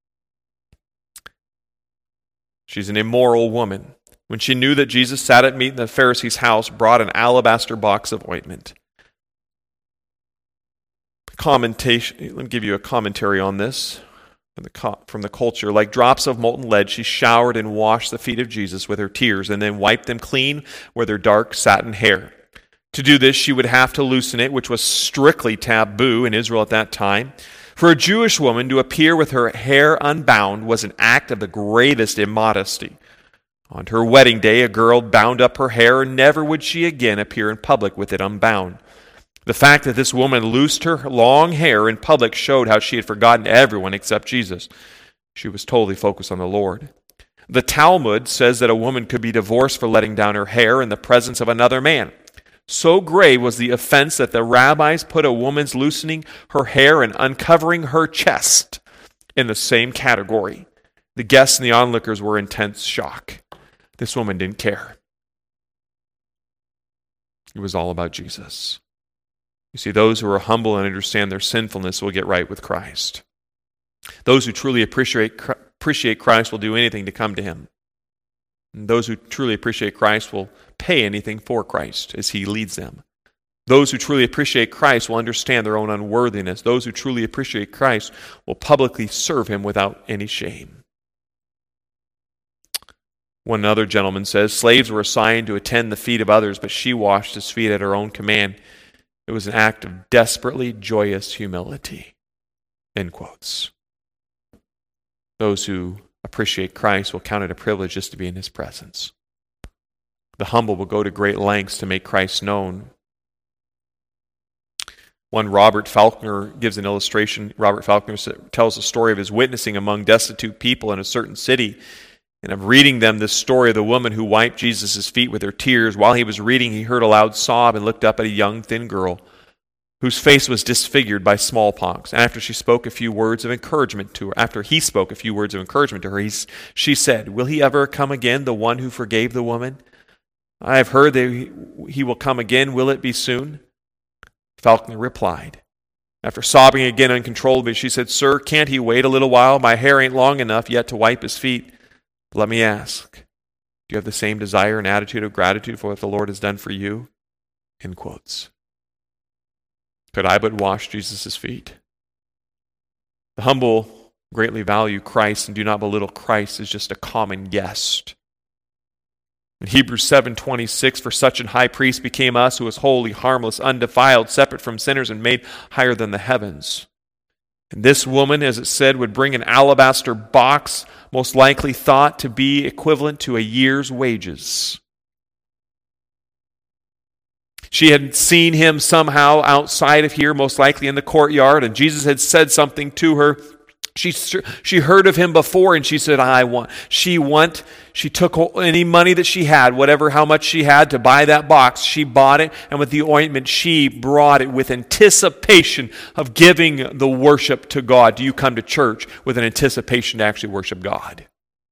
Speaker 1: She's an immoral woman. When she knew that Jesus sat at meat in the Pharisee's house, brought an alabaster box of ointment. Let me give you a commentary on this from the culture. Like drops of molten lead, she showered and washed the feet of Jesus with her tears and then wiped them clean with her dark satin hair. To do this, she would have to loosen it, which was strictly taboo in Israel at that time. For a Jewish woman to appear with her hair unbound was an act of the gravest immodesty. On her wedding day, a girl bound up her hair, and never would she again appear in public with it unbound. The fact that this woman loosed her long hair in public showed how she had forgotten everyone except Jesus. She was totally focused on the Lord. The Talmud says that a woman could be divorced for letting down her hair in the presence of another man. So grave was the offense that the rabbis put a woman's loosening her hair and uncovering her chest in the same category. The guests and the onlookers were in intense shock. This woman didn't care. It was all about Jesus. You see, those who are humble and understand their sinfulness will get right with Christ. Those who truly appreciate Christ will do anything to come to him. And those who truly appreciate Christ will pay anything for Christ as he leads them. Those who truly appreciate Christ will understand their own unworthiness. Those who truly appreciate Christ will publicly serve him without any shame. One other gentleman says, slaves were assigned to attend the feet of others, but she washed his feet at her own command. It was an act of desperately joyous humility. End quotes. Those who appreciate Christ will count it a privilege just to be in his presence. The humble will go to great lengths to make Christ known. One Robert Faulkner gives an illustration. Robert Faulkner tells the story of his witnessing among destitute people in a certain city. And I'm reading them this story of the woman who wiped Jesus' feet with her tears. While he was reading, he heard a loud sob and looked up at a young, thin girl whose face was disfigured by smallpox. And after he spoke a few words of encouragement to her, she said, "Will he ever come again, the one who forgave the woman? I have heard that he will come again. Will it be soon?" Faulkner replied. After sobbing again uncontrollably, she said, "Sir, can't he wait a little while? My hair ain't long enough yet to wipe his feet. Let me ask, do you have the same desire and attitude of gratitude for what the Lord has done for you?" End quotes. Could I but wash Jesus' feet? The humble greatly value Christ and do not belittle Christ as just a common guest. In Hebrews 7:26, for such an high priest became us, who was holy, harmless, undefiled, separate from sinners, and made higher than the heavens. And this woman, as it said, would bring an alabaster box, most likely thought to be equivalent to a year's wages. She had seen him somehow outside of here, most likely in the courtyard, and Jesus had said something to her. She heard of him before, and she said, She took any money that she had, how much she had to buy that box. She bought it, and with the ointment, she brought it with anticipation of giving the worship to God. Do you come to church with an anticipation to actually worship God?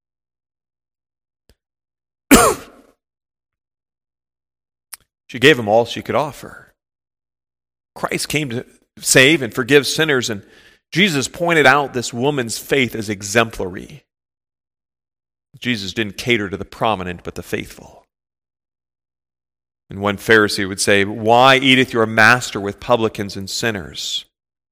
Speaker 1: She gave him all she could offer. Christ came to save and forgive sinners, and Jesus pointed out this woman's faith as exemplary. Jesus didn't cater to the prominent, but the faithful. And one Pharisee would say, "Why eateth your master with publicans and sinners?"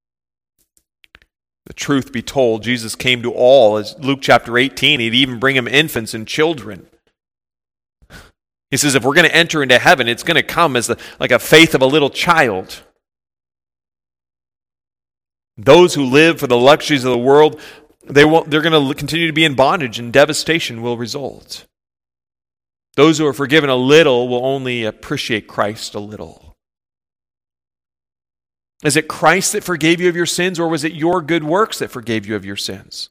Speaker 1: The truth be told, Jesus came to all. As Luke chapter 18, he'd even bring him infants and children. He says, if we're going to enter into heaven, it's going to come as like a faith of a little child. Those who live for the luxuries of the world, they're going to continue to be in bondage, and devastation will result. Those who are forgiven a little will only appreciate Christ a little. Is it Christ that forgave you of your sins, or was it your good works that forgave you of your sins?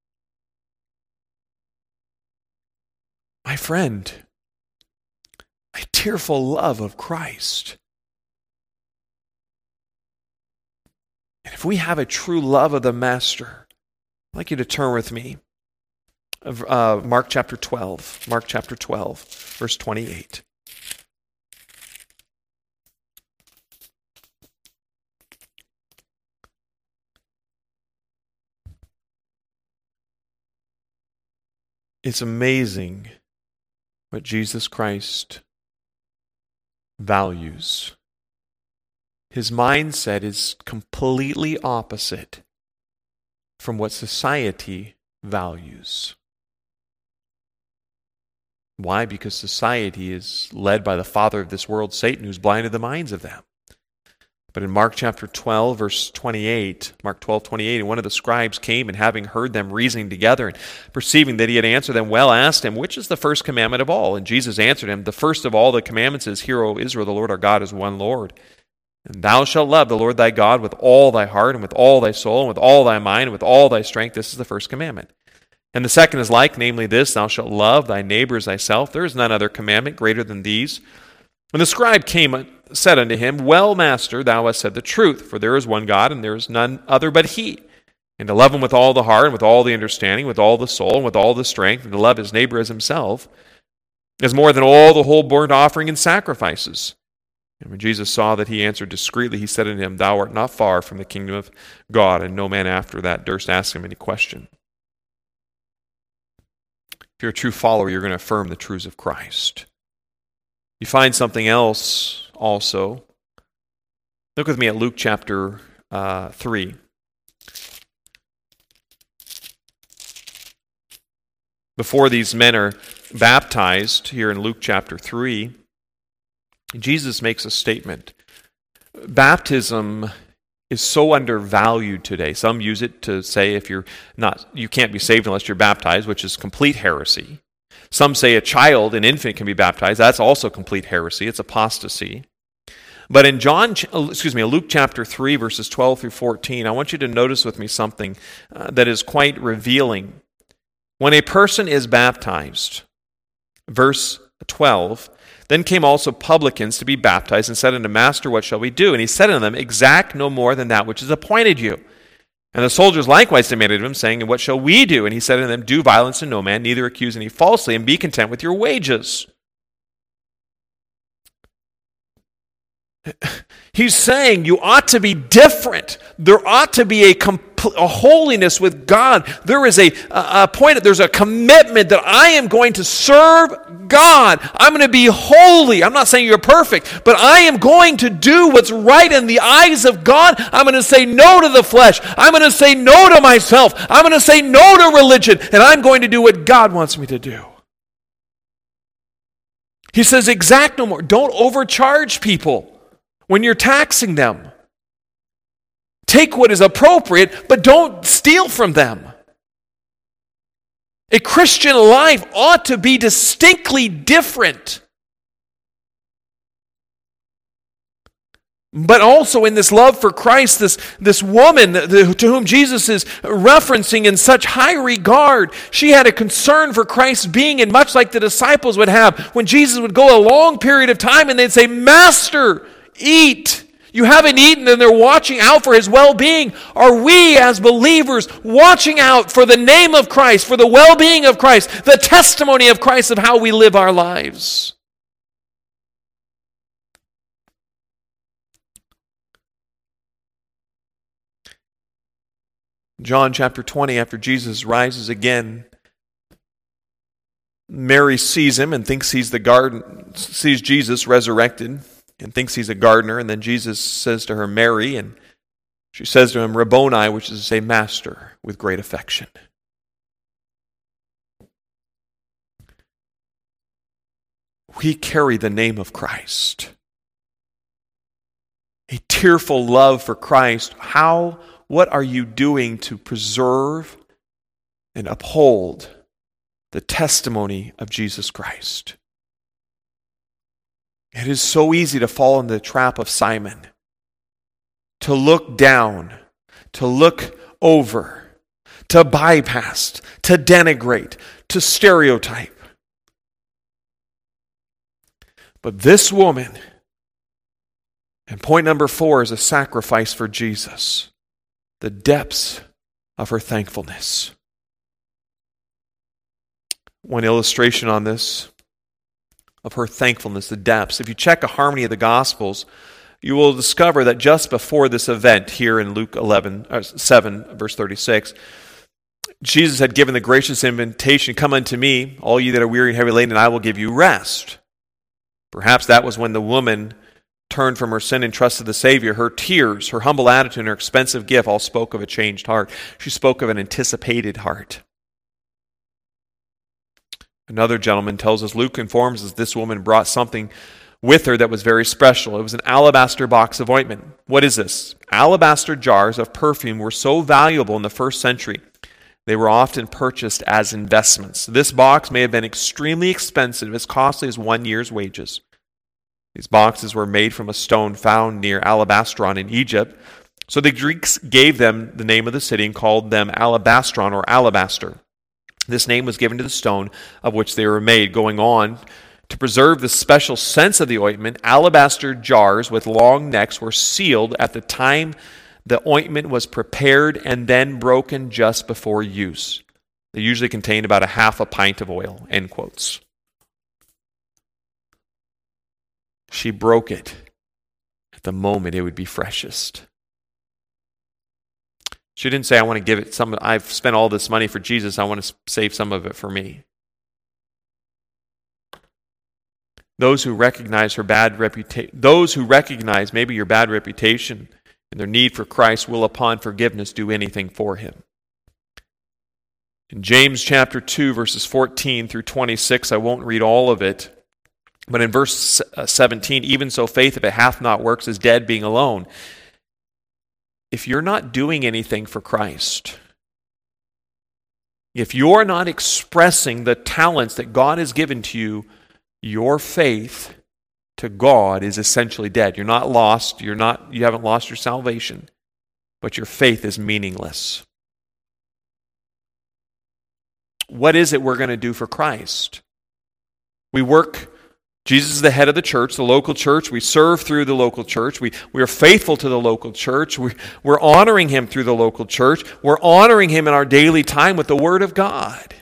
Speaker 1: My friend, A tearful love of Christ. And if we have a true love of the Master, I'd like you to turn with me. Mark chapter 12. Mark chapter 12, verse 28. It's amazing what Jesus Christ values. His mindset is completely opposite from what society values. Why? Because society is led by the father of this world, Satan, who's blinded the minds of them. But in Mark chapter 12, verse 28, Mark 12:28, and one of the scribes came, and having heard them reasoning together, and perceiving that he had answered them well, asked him, which is the first commandment of all? And Jesus answered him, the first of all the commandments is, Hear, O Israel, the Lord our God is one Lord. And thou shalt love the Lord thy God with all thy heart, and with all thy soul, and with all thy mind, and with all thy strength. This is the first commandment. And the second is like, namely this, thou shalt love thy neighbor as thyself. There is none other commandment greater than these. When the scribe came, said unto him, Well, Master, thou hast said the truth, for there is one God, and there is none other but he. And to love him with all the heart, and with all the understanding, with all the soul, and with all the strength, and to love his neighbor as himself, is more than all the whole burnt offering and sacrifices. And when Jesus saw that he answered discreetly, he said unto him, Thou art not far from the kingdom of God. And no man after that durst ask him any question. If you're a true follower, you're going to affirm the truths of Christ. You find something else also. Look with me at Luke chapter 3. Before these men are baptized, here in Luke chapter 3, Jesus makes a statement. Baptism is so undervalued today. Some use it to say you can't be saved unless you're baptized, which is complete heresy. Some say an infant can be baptized. That's also complete heresy. It's apostasy. But in Luke chapter 3, verses 12 through 14, I want you to notice with me something that is quite revealing. When a person is baptized, verse 12, then came also publicans to be baptized, and said unto Master, what shall we do? And he said unto them, Exact no more than that which is appointed you. And the soldiers likewise demanded of him, saying, And what shall we do? And he said unto them, Do violence to no man, neither accuse any falsely, and be content with your wages. He's saying you ought to be different. There ought to be a holiness with God. There is a point, there's a commitment that I am going to serve God. I'm going to be holy. I'm not saying you're perfect, but I am going to do what's right in the eyes of God. I'm going to say no to the flesh. I'm going to say no to myself. I'm going to say no to religion, and I'm going to do what God wants me to do. He says, exact no more. Don't overcharge people when you're taxing them. Take what is appropriate, but don't steal from them. A Christian life ought to be distinctly different. But also in this love for Christ, this woman to whom Jesus is referencing in such high regard, she had a concern for Christ's being, and much like the disciples would have when Jesus would go a long period of time and they'd say, Master, eat. You haven't eaten, and they're watching out for his well-being. Are we as believers watching out for the name of Christ, for the well-being of Christ, the testimony of Christ of how we live our lives? John chapter 20, after Jesus rises again, Mary sees him and thinks sees Jesus resurrected and thinks he's a gardener. And then Jesus says to her, Mary, and she says to him, Rabboni, which is to say, Master, with great affection. We carry the name of Christ. A tearful love for Christ. What are you doing to preserve and uphold the testimony of Jesus Christ? It is so easy to fall in the trap of Simon, to look down, to look over, to bypass, to denigrate, to stereotype. But this woman, and point number 4 is a sacrifice for Jesus. The depths of her thankfulness. One illustration on this, of her thankfulness, the depths. If you check a harmony of the Gospels, you will discover that just before this event here in Luke 7, verse 36, Jesus had given the gracious invitation, "Come unto me, all ye that are weary and heavy laden, and I will give you rest." Perhaps that was when the woman turned from her sin and trusted the Savior. Her tears, her humble attitude, and her expensive gift all spoke of a changed heart. She spoke of an anticipated heart. Another gentleman tells us, Luke informs us, this woman brought something with her that was very special. It was an alabaster box of ointment. What is this? Alabaster jars of perfume were so valuable in the first century. They were often purchased as investments. This box may have been extremely expensive, as costly as 1 year's wages. These boxes were made from a stone found near Alabastron in Egypt. So the Greeks gave them the name of the city and called them Alabastron or alabaster. This name was given to the stone of which they were made. Going on, to preserve the special scents of the ointment, alabaster jars with long necks were sealed at the time the ointment was prepared and then broken just before use. They usually contained about a half a pint of oil, end quotes. She broke it at the moment it would be freshest. She didn't say, I want to give it some, I've spent all this money for Jesus, I want to save some of it for me. Those who recognize maybe your bad reputation and their need for Christ will, upon forgiveness, do anything for him. In James chapter 2, verses 14 through 26, I won't read all of it, but in verse 17, even so faith, if it hath not works, is dead, being alone. If you're not doing anything for Christ, if you're not expressing the talents that God has given to you, your faith to God is essentially dead. You're not lost. You haven't lost your salvation, but your faith is meaningless. What is it we're going to do for Christ? We work. Jesus is the head of the church, the local church. We serve through the local church. We are faithful to the local church. We're honoring him through the local church. We're honoring him in our daily time with the Word of God.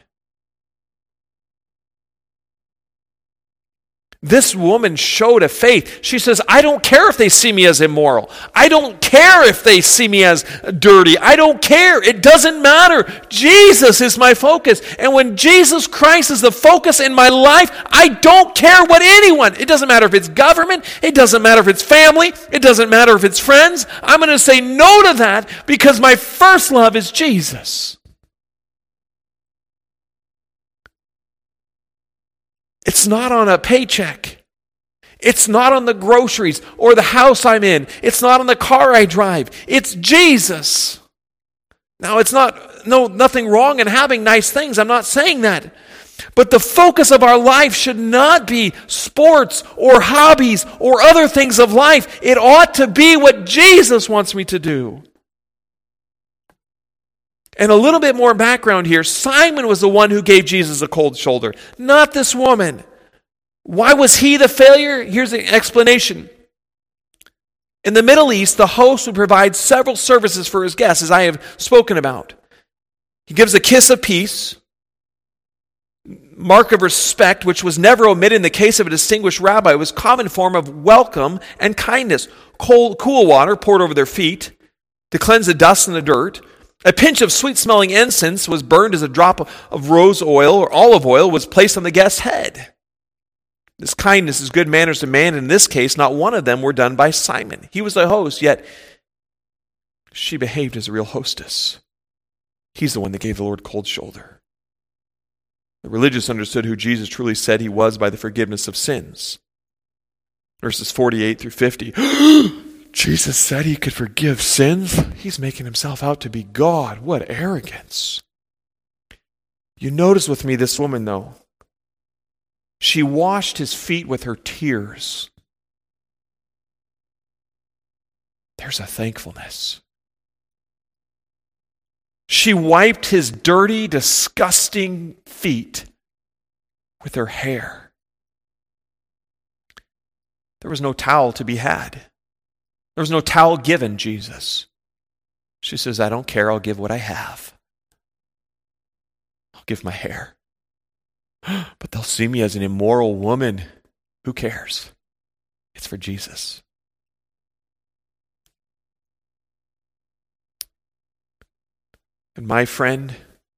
Speaker 1: This woman showed a faith. She says, I don't care if they see me as immoral. I don't care if they see me as dirty. I don't care. It doesn't matter. Jesus is my focus. And when Jesus Christ is the focus in my life, I don't care what anyone. It doesn't matter if it's government. It doesn't matter if it's family. It doesn't matter if it's friends. I'm going to say no to that because my first love is Jesus. It's not on a paycheck. It's not on the groceries or the house I'm in. It's not on the car I drive. It's Jesus. Now, it's nothing wrong in having nice things. I'm not saying that. But the focus of our life should not be sports or hobbies or other things of life. It ought to be what Jesus wants me to do. And a little bit more background here. Simon was the one who gave Jesus a cold shoulder, not this woman. Why was he the failure? Here's the explanation. In the Middle East, the host would provide several services for his guests, as I have spoken about. He gives a kiss of peace, mark of respect, which was never omitted in the case of a distinguished rabbi. It was a common form of welcome and kindness. Cool water poured over their feet to cleanse the dust and the dirt. A pinch of sweet-smelling incense was burned as a drop of rose oil or olive oil was placed on the guest's head. This kindness, as good manners demand, in this case, not one of them were done by Simon. He was the host, yet she behaved as a real hostess. He's the one that gave the Lord cold shoulder. The religious understood who Jesus truly said he was by the forgiveness of sins. Verses 48 through 50. Jesus said he could forgive sins? He's making himself out to be God. What arrogance. You notice with me this woman, though. She washed his feet with her tears. There's a thankfulness. She wiped his dirty, disgusting feet with her hair. There was no towel to be had. There was no towel given Jesus. She says, I don't care. I'll give what I have. I'll give my hair. But they'll see me as an immoral woman. Who cares? It's for Jesus. And my friend,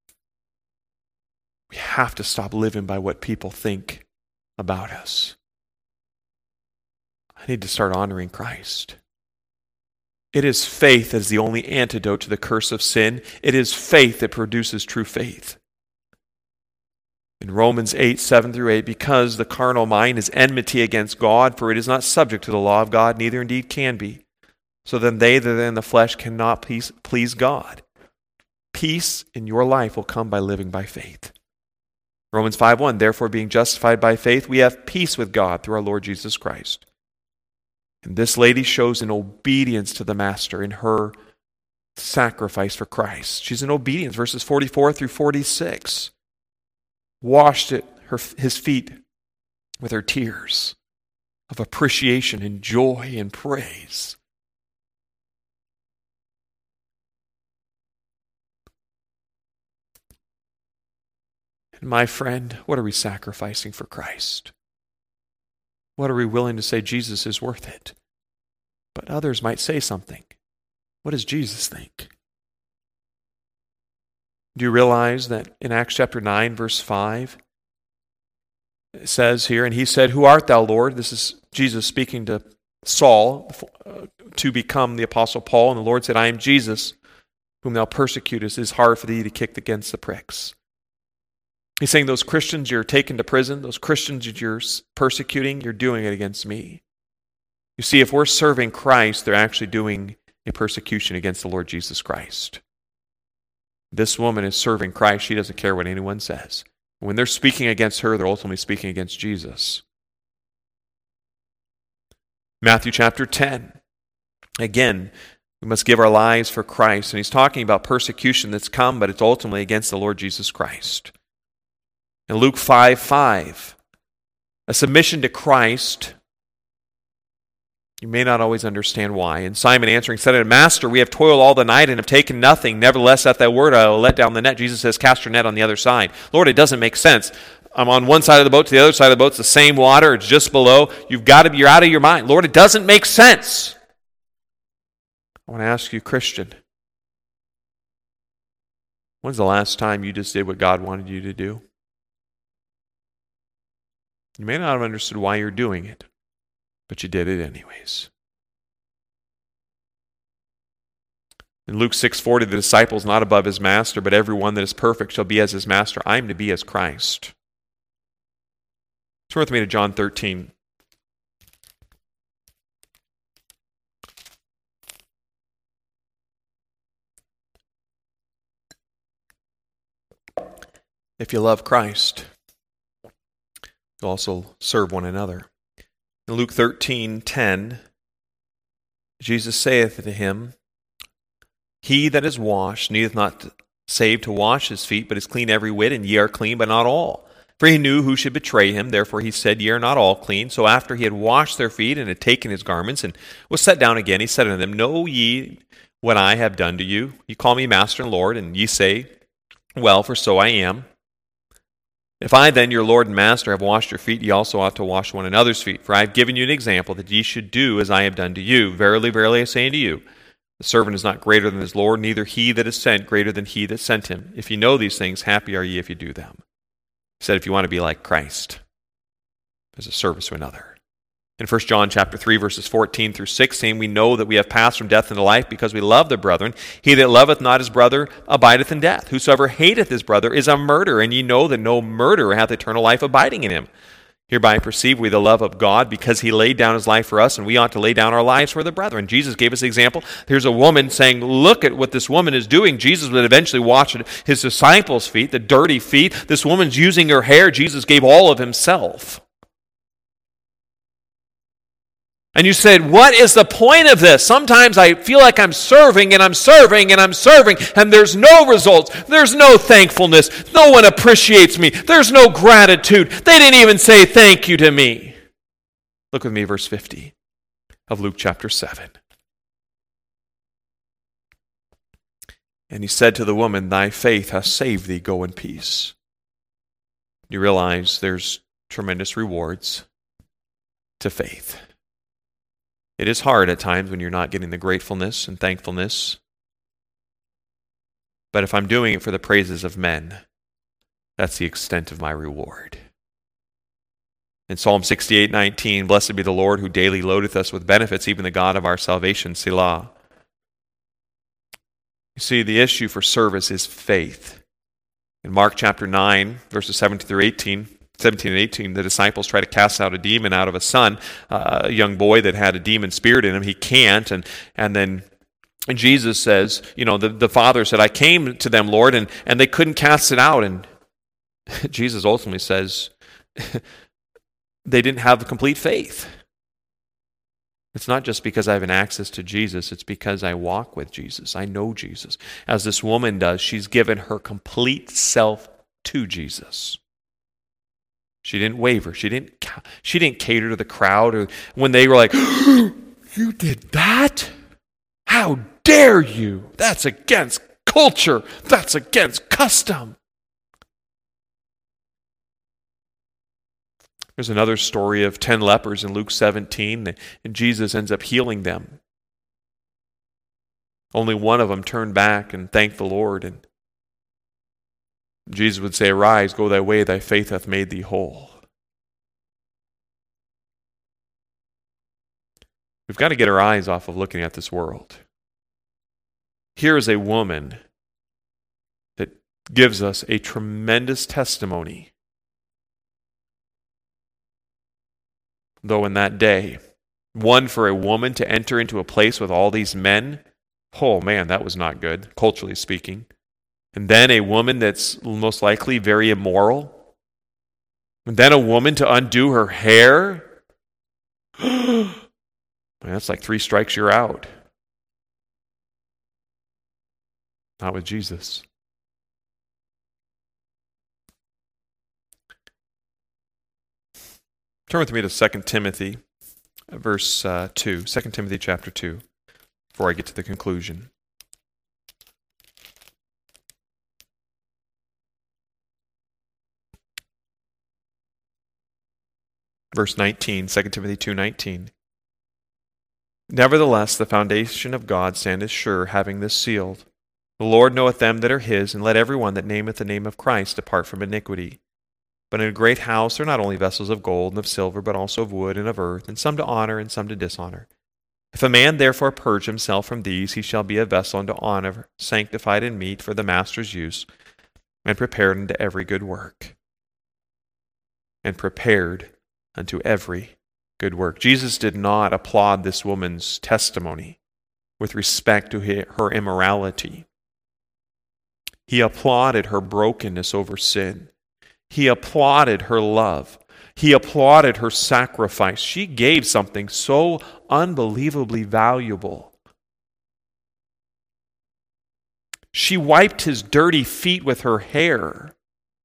Speaker 1: we have to stop living by what people think about us. I need to start honoring Christ. It is faith that is the only antidote to the curse of sin. It is faith that produces true faith. In Romans 8, 7 through 8, because the carnal mind is enmity against God, for it is not subject to the law of God, neither indeed can be. So then they that are in the flesh cannot please God. Peace in your life will come by living by faith. Romans 5:1, therefore being justified by faith, we have peace with God through our Lord Jesus Christ. And this lady shows an obedience to the Master in her sacrifice for Christ. She's in obedience, verses 44 through 46. Washed his feet with her tears of appreciation and joy and praise. And my friend, what are we sacrificing for Christ? What are we willing to say Jesus is worth it? But others might say something. What does Jesus think? Do you realize that in Acts chapter 9, verse 5, it says here, and he said, who art thou, Lord? This is Jesus speaking to Saul to become the Apostle Paul. And the Lord said, I am Jesus, whom thou persecutest. It is hard for thee to kick against the pricks. He's saying those Christians you're taking to prison, those Christians that you're persecuting, you're doing it against me. You see, if we're serving Christ, they're actually doing a persecution against the Lord Jesus Christ. This woman is serving Christ. She doesn't care what anyone says. When they're speaking against her, they're ultimately speaking against Jesus. Matthew chapter 10. Again, we must give our lives for Christ. And he's talking about persecution that's come, but it's ultimately against the Lord Jesus Christ. In Luke 5:5, a submission to Christ. You may not always understand why. And Simon answering said unto him, Master, we have toiled all the night and have taken nothing. Nevertheless, at thy word I will let down the net. Jesus says, cast your net on the other side. Lord, it doesn't make sense. I'm on one side of the boat to the other side of the boat. It's the same water. It's just below. You're out of your mind. Lord, it doesn't make sense. I want to ask you, Christian, when's the last time you just did what God wanted you to do? You may not have understood why you're doing it, but you did it anyways. In Luke 6:40, the disciple is not above his master, but everyone that is perfect shall be as his master. I am to be as Christ. Turn with me to John 13. If you love Christ, you'll also serve one another. In Luke 13:10, Jesus saith to him, He that is washed needeth not save to wash his feet, but is clean every whit, and ye are clean, but not all. For he knew who should betray him, therefore he said, Ye are not all clean. So after he had washed their feet, and had taken his garments, and was set down again, he said unto them, Know ye what I have done to you? Ye call me Master and Lord, and ye say, Well, for so I am. If I then, your Lord and Master, have washed your feet, ye also ought to wash one another's feet. For I have given you an example, that ye should do as I have done to you. Verily, verily, I say unto you, the servant is not greater than his Lord, neither he that is sent greater than he that sent him. If ye know these things, happy are ye if you do them. He said, if you want to be like Christ, there's a service to another. In 1 John chapter 3, verses 14 through 16, we know that we have passed from death into life because we love the brethren. He that loveth not his brother abideth in death. Whosoever hateth his brother is a murderer, and ye know that no murderer hath eternal life abiding in him. Hereby perceive we the love of God, because he laid down his life for us, and we ought to lay down our lives for the brethren. Jesus gave us the example. There's a woman saying, look at what this woman is doing. Jesus would eventually wash his disciples' feet, the dirty feet. This woman's using her hair. Jesus gave all of himself. And you said, what is the point of this? Sometimes I feel like I'm serving and I'm serving and I'm serving, and there's no results. There's no thankfulness. No one appreciates me. There's no gratitude. They didn't even say thank you to me. Look with me, verse 50 of Luke chapter 7. And he said to the woman, "Thy faith hath saved thee, go in peace." You realize there's tremendous rewards to faith. It is hard at times when you're not getting the gratefulness and thankfulness. But if I'm doing it for the praises of men, that's the extent of my reward. In Psalm 68:19, "Blessed be the Lord who daily loadeth us with benefits, even the God of our salvation, Selah." You see, the issue for service is faith. In Mark chapter 9, verses 17 and 18, the disciples try to cast out a demon out of a son, a young boy that had a demon spirit in him. He can't, and then Jesus says, the father said, "I came to them, Lord, and they couldn't cast it out." And Jesus ultimately says, they didn't have complete faith. It's not just because I have an access to Jesus, it's because I walk with Jesus. I know Jesus. As this woman does, she's given her complete self to Jesus. She didn't waver. She didn't cater to the crowd, or when they were like, "You did that? How dare you? That's against culture. That's against custom." There's another story of 10 lepers in Luke 17, and Jesus ends up healing them. Only one of them turned back and thanked the Lord, and Jesus would say, "Arise, go thy way, thy faith hath made thee whole." We've got to get our eyes off of looking at this world. Here is a woman that gives us a tremendous testimony. Though in that day, one, for a woman to enter into a place with all these men, oh man, that was not good, culturally speaking. And then a woman that's most likely very immoral. And then a woman to undo her hair. Man, that's like 3 strikes, you're out. Not with Jesus. Turn with me to 2 Timothy, verse 2. 2 Timothy chapter 2, before I get to the conclusion. Verse 19, 2 Timothy 2:19. "Nevertheless, the foundation of God standeth sure, having this sealed. The Lord knoweth them that are his, and let every one that nameth the name of Christ depart from iniquity. But in a great house there are not only vessels of gold and of silver, but also of wood and of earth, and some to honor and some to dishonor. If a man therefore purge himself from these, he shall be a vessel unto honor, sanctified and meet for the master's use, and prepared unto every good work." And prepared unto every good work. Jesus did not applaud this woman's testimony with respect to her immorality. He applauded her brokenness over sin. He applauded her love. He applauded her sacrifice. She gave something so unbelievably valuable. She wiped his dirty feet with her hair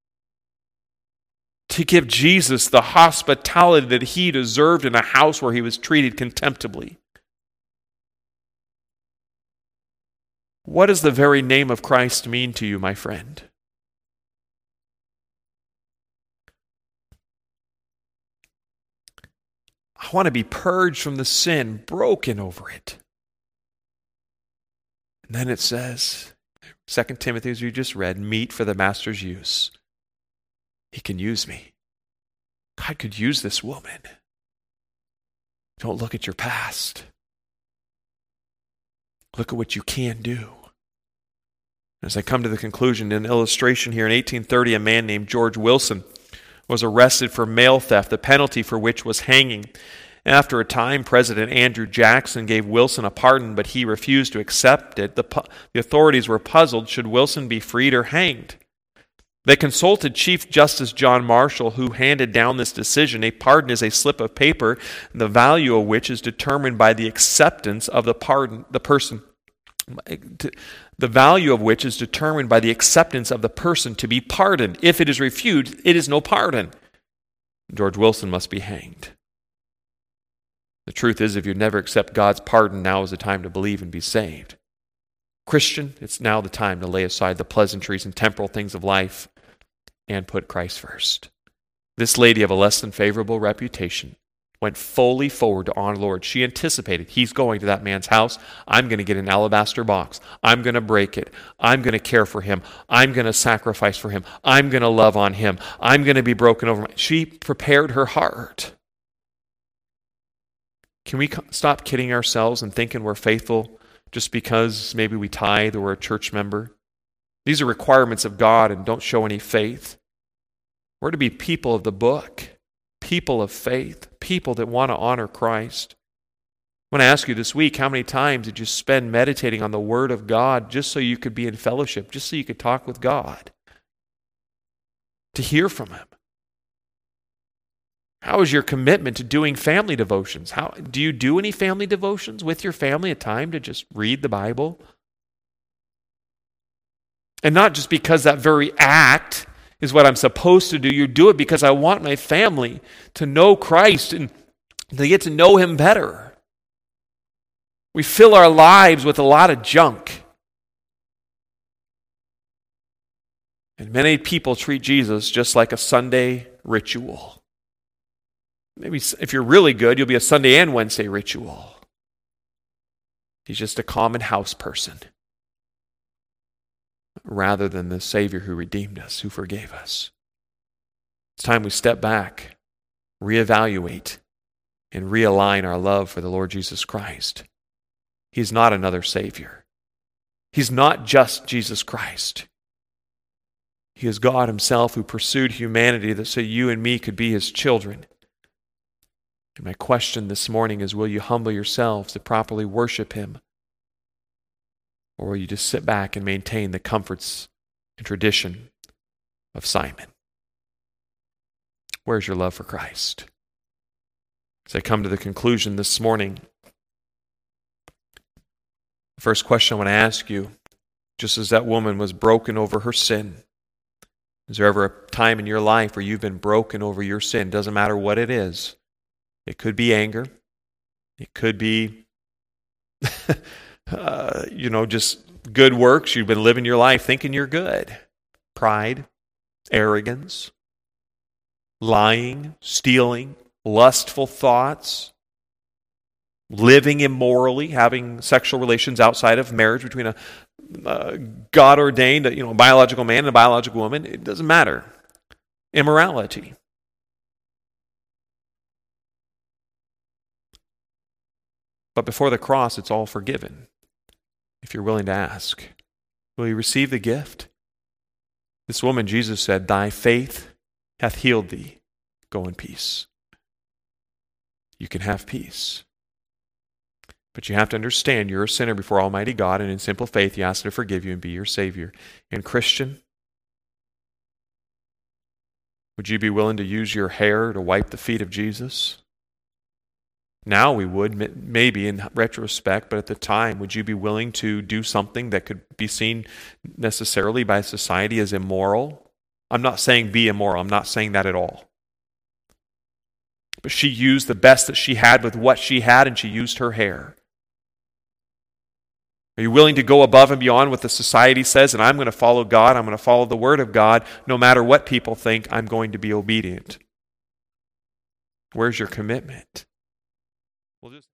Speaker 1: to give Jesus the hospitality that he deserved in a house where he was treated contemptibly. What does the very name of Christ mean to you, my friend? I want to be purged from the sin, broken over it. And then it says, 2 Timothy, as you just read, meet for the master's use. He can use me. God could use this woman. Don't look at your past. Look at what you can do. As I come to the conclusion, an illustration here, in 1830, a man named George Wilson was arrested for mail theft, the penalty for which was hanging. After a time, President Andrew Jackson gave Wilson a pardon, but he refused to accept it. The authorities were puzzled. Should Wilson be freed or hanged? They consulted Chief Justice John Marshall, who handed down this decision. A pardon is a slip of paper, the value of which is determined by the acceptance of the person. The value of which is determined by the acceptance of the person to be pardoned. If it is refused, it is no pardon. George Wilson must be hanged. The truth is, if you never accept God's pardon, now is the time to believe and be saved. Christian, it's now the time to lay aside the pleasantries and temporal things of life and put Christ first. This lady of a less than favorable reputation went fully forward to honor the Lord. She anticipated, he's going to that man's house. I'm going to get an alabaster box. I'm going to break it. I'm going to care for him. I'm going to sacrifice for him. I'm going to love on him. I'm going to be broken over. She prepared her heart. Can we stop kidding ourselves and thinking we're faithful just because maybe we tithe or we're a church member? These are requirements of God and don't show any faith. We're to be people of the book, people of faith, people that want to honor Christ. I want to ask you this week, how many times did you spend meditating on the Word of God just so you could be in fellowship, just so you could talk with God, to hear from Him? How is your commitment to doing family devotions? Do you do any family devotions with your family, a time to just read the Bible? And not just because that very act is what I'm supposed to do. You do it because I want my family to know Christ and to get to know Him better. We fill our lives with a lot of junk. And many people treat Jesus just like a Sunday ritual. Maybe if you're really good, you'll be a Sunday and Wednesday ritual. He's just a common house person, rather than the Savior who redeemed us, who forgave us. It's time we step back, reevaluate, and realign our love for the Lord Jesus Christ. He's not another Savior. He's not just Jesus Christ. He is God Himself who pursued humanity so you and me could be His children. And my question this morning is, will you humble yourselves to properly worship Him? Or will you just sit back and maintain the comforts and tradition of Simon? Where's your love for Christ? As I come to the conclusion this morning, the first question I want to ask you, just as that woman was broken over her sin, is there ever a time in your life where you've been broken over your sin? Doesn't matter what it is. It could be anger. It could be just good works. You've been living your life thinking you're good. Pride, arrogance, lying, stealing, lustful thoughts, living immorally, having sexual relations outside of marriage between a God-ordained, biological man and a biological woman. It doesn't matter. Immorality. But before the cross, it's all forgiven. If you're willing to ask, will you receive the gift? This woman, Jesus said, "Thy faith hath healed thee. Go in peace." You can have peace. But you have to understand you're a sinner before Almighty God, and in simple faith you ask Him to forgive you and be your Savior. And Christian, would you be willing to use your hair to wipe the feet of Jesus? Now we would, maybe in retrospect, but at the time, would you be willing to do something that could be seen necessarily by society as immoral? I'm not saying be immoral. I'm not saying that at all. But she used the best that she had with what she had, and she used her hair. Are you willing to go above and beyond what the society says? And I'm going to follow God. I'm going to follow the Word of God. No matter what people think, I'm going to be obedient. Where's your commitment? We'll just